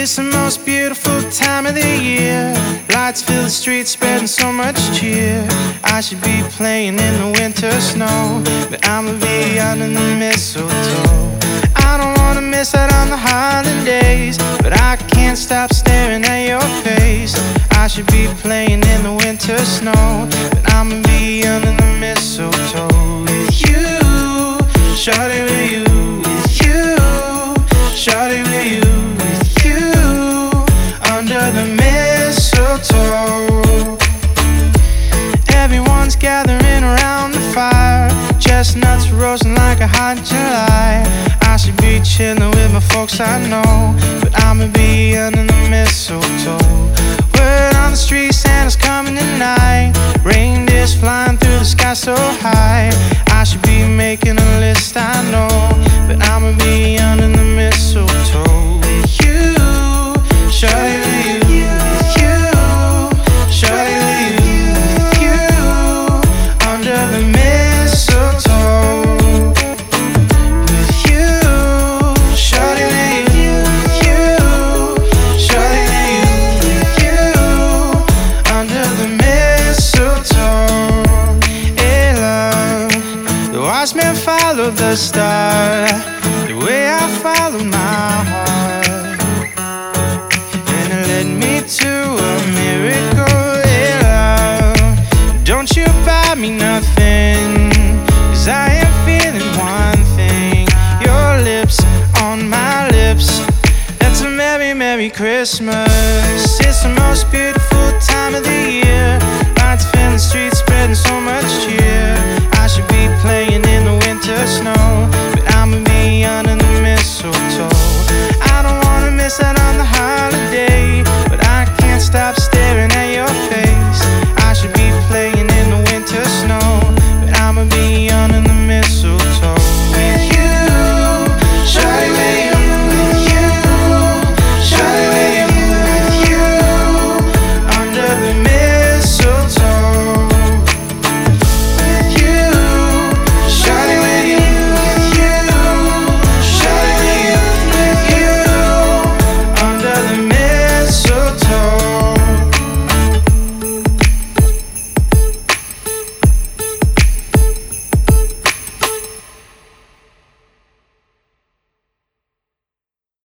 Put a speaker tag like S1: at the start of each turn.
S1: It's the most beautiful time of the year. Lights fill the streets, spreading so much cheer. I should be playing in the winter snow, but I'ma be under the mistletoe. I don't wanna miss out on the holidays, but I can't stop staring at your face. I should be playing in the winter snow, but I'ma be under the mistletoe with you, shawty, with you, with you, shawty, with you, with you, under the mistletoe. Everyone's gathering around the fire, chestnuts roasting like a hot July. I should be chilling with my folks I know, but I'ma be under the mistletoe. Word on the street, Santa's coming tonight. Reindeers flying through the sky so high. I should be making a list, I know, but I'ma be under the mistletoe with you, shawty, with you, with you, shawty, with you, with you, under the mistletoe. With you, shawty, with you, with you, shawty, with you, with you, under the mistletoe. Hey love, the wise man followed the star, the way I followed my heart, and it led me to a miracle. Hey love, don't you buy me nothing, 'cause I am feeling one thing. Your lips on my lips, that's a merry, merry Christmas. It's the most beautiful time of the year. Lights fill the streets, spreading so much